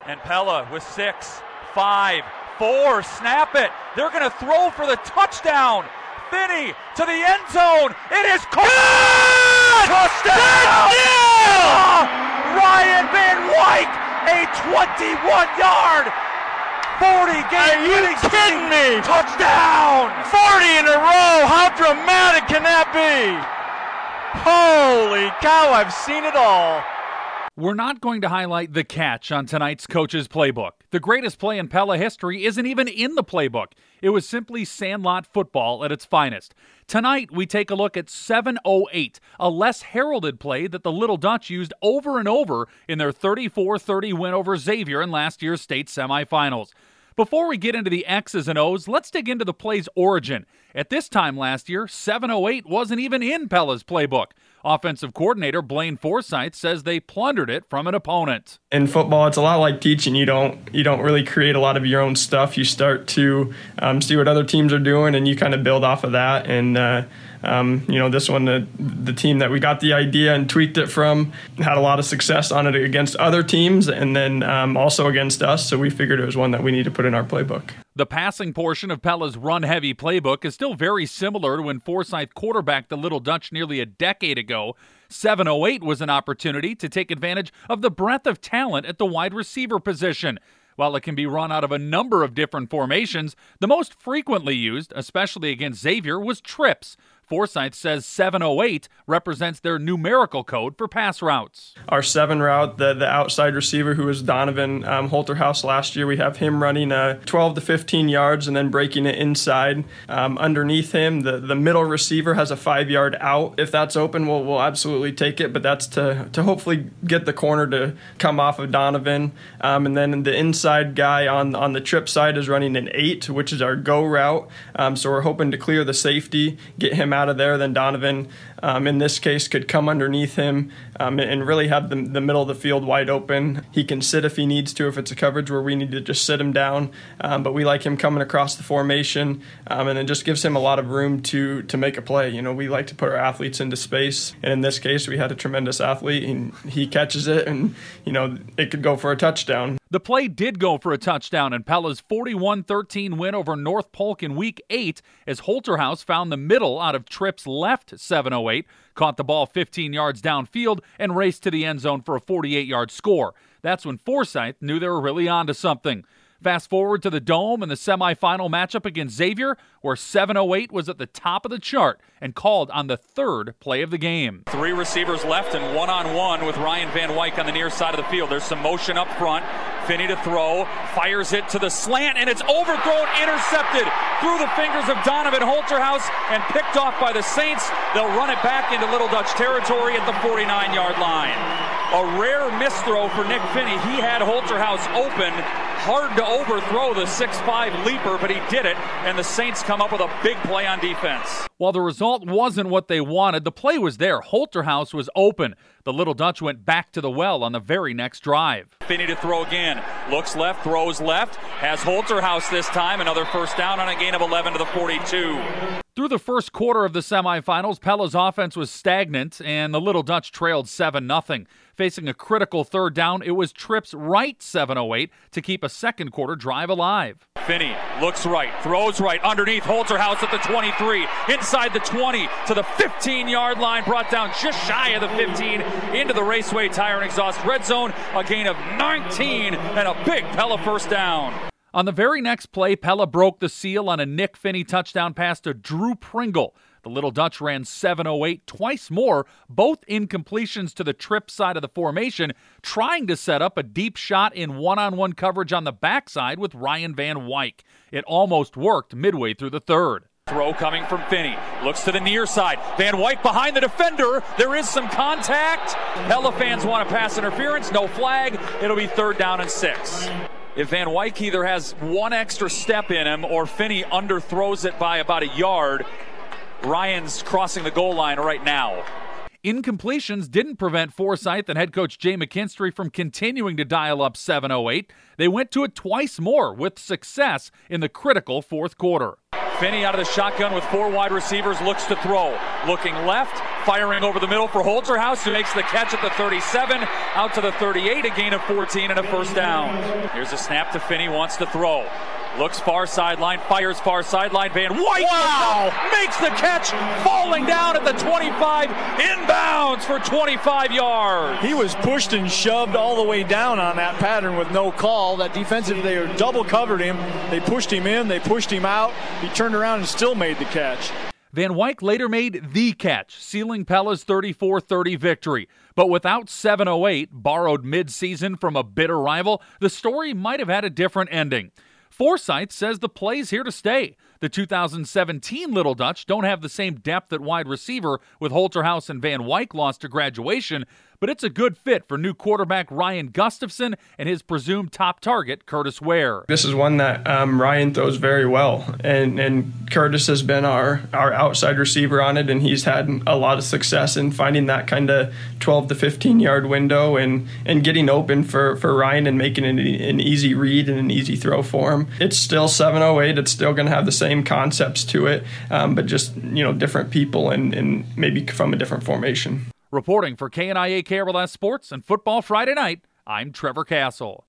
And Pella with 6, 5, 4, snap it. They're going to throw for the touchdown. Finney to the end zone. It is caught! Touchdown! Ryan Van Wyk, a 21-yard, 40-game winning kidding me? Touchdown! 40 in a row. How dramatic can that be? Holy cow, I've seen it all. We're not going to highlight the catch on tonight's Coach's Playbook. The greatest play in Pella history isn't even in the playbook. It was simply Sandlot football at its finest. Tonight, we take a look at 708, a less heralded play that the Little Dutch used over and over in their 34-30 win over Xavier in last year's state semifinals. Before we get into the X's and O's, let's dig into the play's origin. At this time last year, 708 wasn't even in Pella's playbook. Offensive coordinator Blaine Forsythe says they plundered it from an opponent. In football, it's a lot like teaching. You don't really create a lot of your own stuff. You start to see what other teams are doing, and you kind of build off of that. And this one, the team that we got the idea and tweaked it from, had a lot of success on it against other teams, and then also against us. So we figured it was one that we need to put in our playbook. The passing portion of Pella's run-heavy playbook is still very similar to when Forsythe quarterbacked the Little Dutch nearly a decade ago. 708 was an opportunity to take advantage of the breadth of talent at the wide receiver position. While it can be run out of a number of different formations, the most frequently used, especially against Xavier, was trips. Forsythe says 708 represents their numerical code for pass routes. Our 7 route, the outside receiver who was Donovan Holterhouse last year, we have him running 12 to 15 yards and then breaking it inside. Underneath him, the middle receiver has a 5-yard out. If that's open, we'll absolutely take it, but that's to hopefully get the corner to come off of Donovan. And then the inside guy on the trip side is running an 8, which is our go route. So we're hoping to clear the safety, get him out of there. Then Donovan, in this case, could come underneath him and really have the middle of the field wide open. He can sit if he needs to, if it's a coverage where we need to just sit him down. But we like him coming across the formation, and it just gives him a lot of room to make a play. You know, we like to put our athletes into space, and in this case, we had a tremendous athlete, and he catches it, and it could go for a touchdown. The play did go for a touchdown in Pella's 41-13 win over North Polk in Week 8 as Holterhouse found the middle out of Tripp's left 708, caught the ball 15 yards downfield, and raced to the end zone for a 48-yard score. That's when Forsythe knew they were really onto something. Fast forward to the Dome and the semifinal matchup against Xavier, where 708 was at the top of the chart and called on the third play of the game. 3 receivers left and one-on-one with Ryan Van Wyk on the near side of the field. There's some motion up front. Finney to throw, fires it to the slant, and it's overthrown, intercepted through the fingers of Donovan Holterhouse and picked off by the Saints. They'll run it back into Little Dutch territory at the 49-yard line. A rare misthrow for Nick Finney. He had Holterhouse open. Hard to overthrow the 6'5 leaper, but he did it, and the Saints come up with a big play on defense. While the result wasn't what they wanted, the play was there. Holterhouse was open. The Little Dutch went back to the well on the very next drive. Finney to throw again. Looks left, throws left. Has Holterhouse this time. Another first down on a gain of 11 to the 42. Through the first quarter of the semifinals, Pella's offense was stagnant, and the Little Dutch trailed 7-0. Facing a critical third down, it was Tripp's right 708 to keep a second quarter drive alive. Finney looks right, throws right, underneath Holterhouse at the 23, inside the 20 to the 15-yard line, brought down just shy of the 15 into the Raceway Tire and Exhaust red zone, a gain of 19 and a big Pella first down. On the very next play, Pella broke the seal on a Nick Finney touchdown pass to Drew Pringle. The Little Dutch ran 708 twice more, both incompletions to the Tripp side of the formation, trying to set up a deep shot in one-on-one coverage on the backside with Ryan Van Wyk. It almost worked midway through the third. Throw coming from Finney. Looks to the near side. Van Wyk behind the defender. There is some contact. Pella fans want a pass interference. No flag. It'll be 3rd down and 6. If Van Wyk either has one extra step in him or Finney underthrows it by about a yard, Ryan's crossing the goal line right now. Incompletions didn't prevent Forsythe and head coach Jay McKinstry from continuing to dial up 708. They went to it twice more with success in the critical fourth quarter. Finney out of the shotgun with 4 wide receivers, looks to throw. Looking left, firing over the middle for Holterhouse, who makes the catch at the 37, out to the 38, a gain of 14 and a first down. Here's a snap to Finney, wants to throw. Looks far sideline, fires far sideline. Van White makes the catch, falling down at the 25, inbounds for 25 yards. He was pushed and shoved all the way down on that pattern with no call. That defensive, they double covered him. They pushed him in, they pushed him out. He turned around and still made the catch. Van Wyk later made the catch, sealing Pella's 34-30 victory. But without 708, borrowed mid-season from a bitter rival, the story might have had a different ending. Forsyth says the play's here to stay. The 2017 Little Dutch don't have the same depth at wide receiver with Holterhouse and Van Wyk lost to graduation, but it's a good fit for new quarterback Ryan Gustafson and his presumed top target, Curtis Ware. This is one that Ryan throws very well, and Curtis has been our outside receiver on it, and he's had a lot of success in finding that kind of 12 to 15 yard window and getting open for Ryan and making it an easy read and an easy throw for him. It's still 708. It's still going to have the same concepts to it, but just different people and maybe from a different formation. Reporting for KNIA KRLS Sports and Football Friday Night, I'm Trevor Castle.